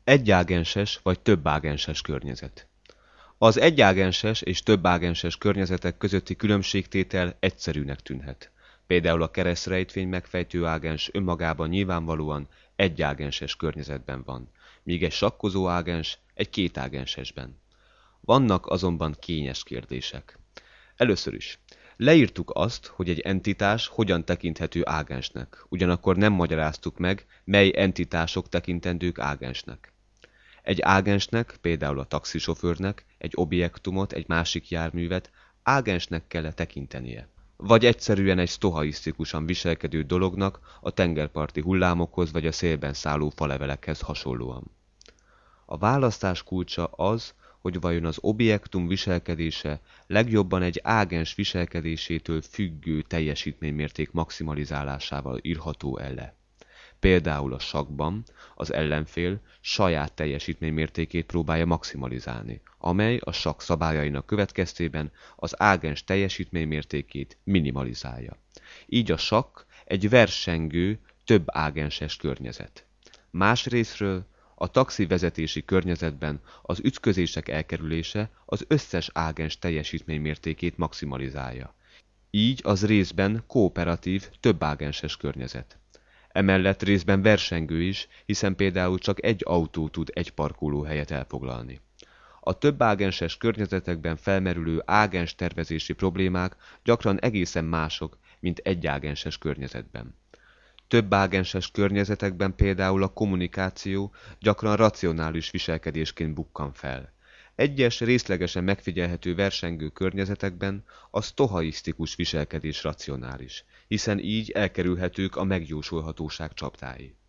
Egyágenses vagy többágenses környezet. Az egyágenses és többágenses környezetek közötti különbségtétel egyszerűnek tűnhet. Például a keresztrejtvény megfejtő ágens önmagában nyilvánvalóan egyágenses környezetben van, míg egy sakkozó ágens egy kétágensesben. Vannak azonban kényes kérdések. Először is. Leírtuk azt, hogy egy entitás hogyan tekinthető ágensnek, ugyanakkor nem magyaráztuk meg, mely entitások tekintendők ágensnek. Egy ágensnek, például a taxisofőrnek, egy objektumot, egy másik járművet ágensnek kell tekintenie. Vagy egyszerűen egy sztochaisztikusan viselkedő dolognak a tengerparti hullámokhoz vagy a szélben szálló falevelekhez hasonlóan. A választás kulcsa az, hogy vajon az objektum viselkedése legjobban egy ágens viselkedésétől függő teljesítménymérték maximalizálásával írható el. Például a sakkban az ellenfél saját teljesítménymértékét próbálja maximalizálni, amely a sakk szabályainak következtében az ágens teljesítménymértékét minimalizálja. Így a sakk egy versengő, több ágenses környezet. Másrészről a taxi vezetési környezetben az ütközések elkerülése az összes ágens teljesítménymértékét maximalizálja. Így az részben kooperatív, többágenses környezet. Emellett részben versengő is, hiszen például csak egy autó tud egy parkolóhelyet elfoglalni. A többágenses környezetekben felmerülő ágens tervezési problémák gyakran egészen mások, mint egyágenses környezetben. Többágenses környezetekben például a kommunikáció gyakran racionális viselkedésként bukkan fel. Egyes részlegesen megfigyelhető versengő környezetekben a sztochaisztikus viselkedés racionális, hiszen így elkerülhetők a megjósolhatóság csapdái.